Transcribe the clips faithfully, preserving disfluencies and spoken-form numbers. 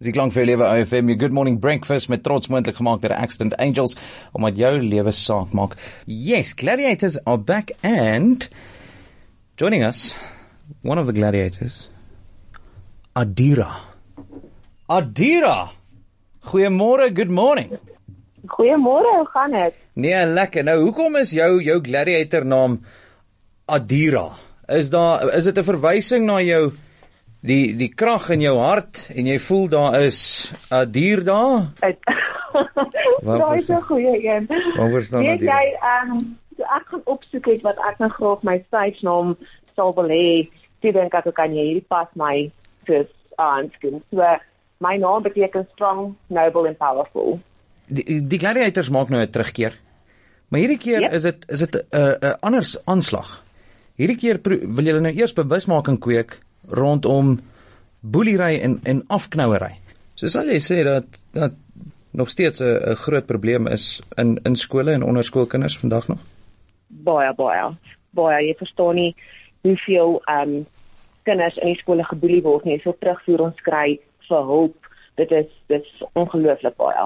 Dis die klank vir jou lewe A F M, your good morning breakfast met trots moontlik gemaak deur Accident Angels, omdat jou lewe saak maak. Yes, gladiators are back and joining us, one of the gladiators, Adira. Adira! Goeiemôre, good morning. Goeiemôre, hoe gaan dit? Nee, lekker. Nou, hoekom is jou jou gladiator naam Adira? Is daar is dit 'n verwysing na jou die die krag in jou hart en jy voel daar is 'n dier daar? Daai is 'n goeie een. Waar verstaan Weet jy? jy, um, so ek gaan opsoek het wat ek nou graag my stage-naam sal wil hê. Toe dink ek, kan jy hierdie pas my soos aanskin. So my naam beteken strong, noble and powerful. Die, die gladiators maak nou 'n terugkeer. Maar hierdie keer yep. is dit is dit 'n uh, 'n anders aanslag. Hierdie keer wil julle nou eers bewusmaking kweek rondom boelery en en afknouery. So sal jy sê dat dat nog steeds 'n 'n groot probleem is in in skole en onder skoolkinders vandag nog? Baie baie. Baie, jy verstaan nie hoeveel ehm um, kinders in die skole geboelie word nie. So terugvoer ons kry vir hulp. Dit is dit is ongelooflik baie.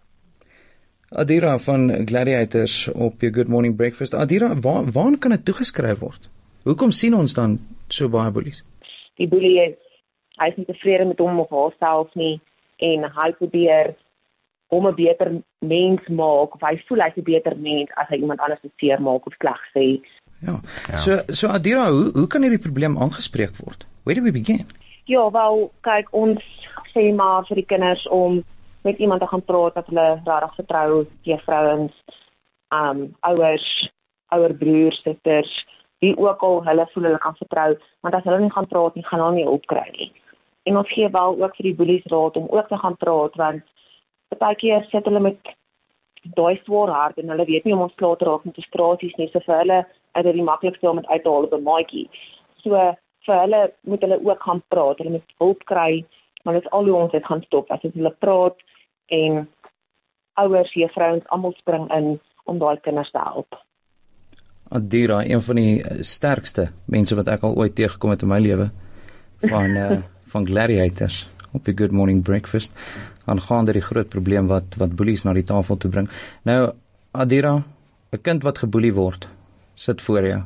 Adira van Gladiators op your Good Morning Breakfast. Adira, waar waar kan dit toegeskryf word? Hoekom sien ons dan so baie boelies? Die boelie is, hy is nie tevrede met hom of haarself nie, en hy probeer hom 'n beter mens maak, of hy voel hy's 'n beter mens as hy iemand anders seer maak of sleg sê. Ja. ja. So so Adira, hoe hoe kan hierdie probleem aangespreek word? Where do we begin? Ja, wel, kyk, ons sê maar vir die kinders om met iemand te gaan praat wat hulle regtig vertrou, juffrouens, um ouers, ouer broers, susters, wie ook al hulle voel hulle kan vertrou, want as hulle nie gaan praat nie, gaan hulle nie opkry nie. En ons gee wel ook vir die boelies raad om ook te gaan praat, want partykeer sit hulle met daai swaar hart en hulle weet nie om ons klaar te raak met frustrasies nie, so vir hulle is dit die maklikste om dit uit te haal op 'n maatjie. So vir hulle moet hulle ook gaan praat, hulle moet hulp kry, maar dit is al hoe ons dit gaan stop, as hulle praat en ouers, juffrouens, almal spring in om daai kinders te help. Adira, een van die sterkste mense wat ek al ooit teëgekom het in my lewe, van uh, van gladiators op die Good Morning Breakfast, aangaande die groot probleem wat wat boelies na die tafel toe bring. Nou, Adira, 'n kind wat geboelie word, sit voor jou.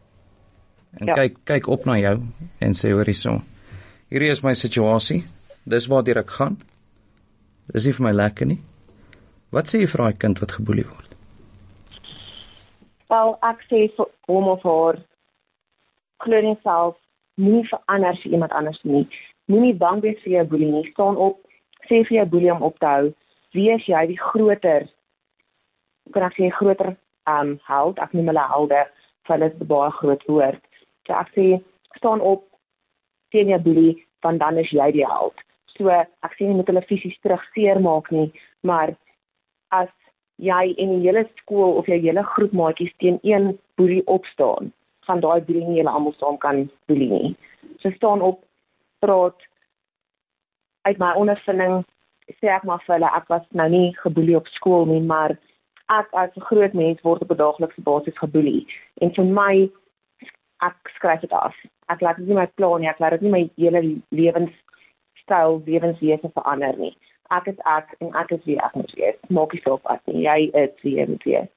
En ja. kyk kyk op na jou en sê hoor hierso. Hierdie is my situasie. Dis waartoe ek gaan. Dis nie vir my lekker nie. Wat sê jy vir daai kind wat geboelie word? Wel, ek sê vir hom of haar, glo in jouself, moenie verander vir iemand anders nie. Moenie bang wees vir jou boelie nie. Staan op, sê vir jou boelie om op te hou. Wees jy die groter, kan ek sê groter um, held, ek noem hulle helde, vir hulle is 'n baie groot woord. So ek sê, staan op, teen jou boelie, want dan is jy die held. So ek sê nie met hulle fisies terug seer maak nie, maar as jy in die hele skool of jou hele groep maatjies teen een boelie opstaan, gaan daai boelie nie julle almal saam kan boelie nie. So staan op, praat, uit my ondervinding sê ek maar vir hulle, ek was nou nie geboelie op skool nie, maar ek as 'n groot mens word op 'n daaglikse basis geboelie. En vir my, ek skryf dit af. Ek laat dit nie my plan nie, ek laat dit nie my hele lewenstyl, lewenswese verander nie. Ek is ek en ek is wie ek moet wees. Maak nie saak wat nie. Jy is wie jy moet wees.